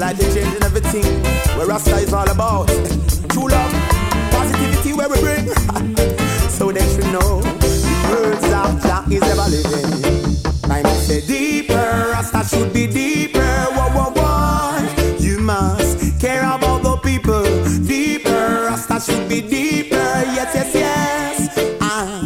like the change in everything. Where Rasta is all about. True love, positivity where we bring. So they should know the words of Jah is ever living. I say deeper, Rasta should be deeper. Whoa, whoa, whoa. You must care about the people. Deeper, Rasta should be deeper. Yes, yes, yes.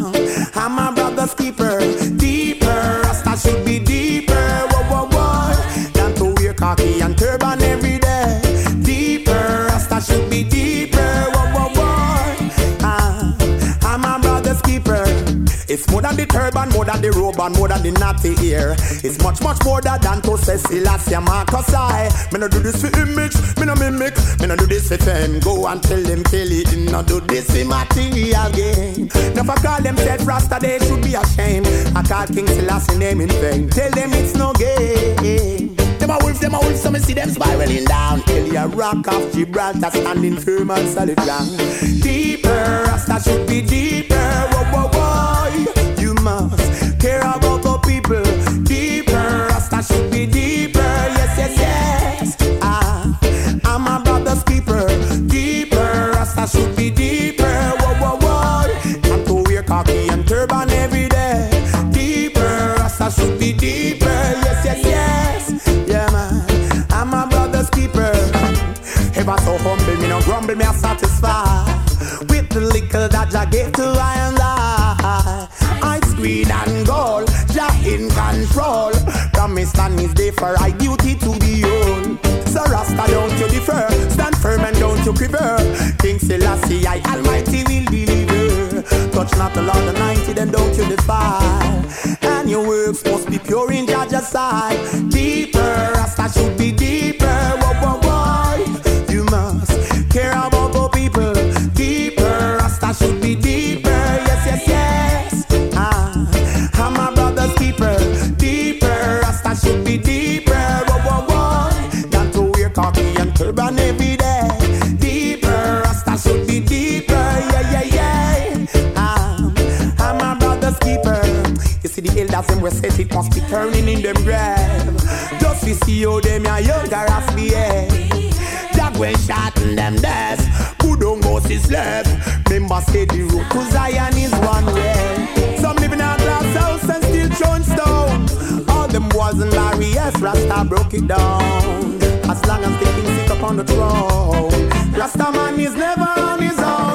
I'm my brother's keeper. Deeper, Rasta should be deeper. Whoa, whoa, whoa. Than to wear khaki and turban every day. Deeper, Rasta should be deeper. Whoa, whoa, whoa. I'm my brother's keeper. It's more than the turban, more than the robe, and more than the natty ear. It's much, much more than to say Selassie Marcus I. Me no do this for image, me no mimic, me no do this for fame. Go and tell them Kelly, no do this for material gain. Never call themselves Rasta, they should be ashamed. I call King Selassie name in vain. Tell them it's no game. Them a wolf, so me see them spiraling down. Kelly a rock of Gibraltar, standing firm and solid ground. Deeper, Rasta should be deeper. Whoa, whoa, whoa. You must care about the people. Deeper, Rasta should be deeper. Yes, yes, yes. I'm my brother's keeper. Deeper, Rasta should be deeper. Whoa, whoa, whoa. And to wear khaki and turban every day. Deeper, Rasta should be deeper. Yes, yes, yes. Yeah, man. I'm my brother's keeper. Ever so humble, me no grumble, me a satisfied with the liquor that Jah gave to I and I. Ice green and gold, Jah in control. Promise and his day for I duty to be own. So Rasta, don't you defer, stand firm and don't you quiver. King Selassie, I Almighty will deliver. Touch not the Lord Almighty, then don't you defile. And your works must be pure in Jah's sight. Deeper, Rasta should be deeper. Whoa, whoa, whoa. You must care about the people. Deeper, Rasta should be deeper. Yes, yes, yes. I'm my brother's keeper. Deeper, Rasta should be deeper. Whoa, whoa, whoa. Than to wear khaki and turban every day. Deeper, Rasta should be deeper. Yeah, yeah, yeah. I'm my brother's keeper. You see the elders them were said it must be turning in them grave. Just to see how them are younger as the air. Jack when shot in them death. Who don't go to slave. Remember say the road to Zion is one way. Some living in a glass house and still throwing stone. All them boys and Larry, yes, Rasta broke it down. As long as the king sit upon the throne, Rasta man is never on his own.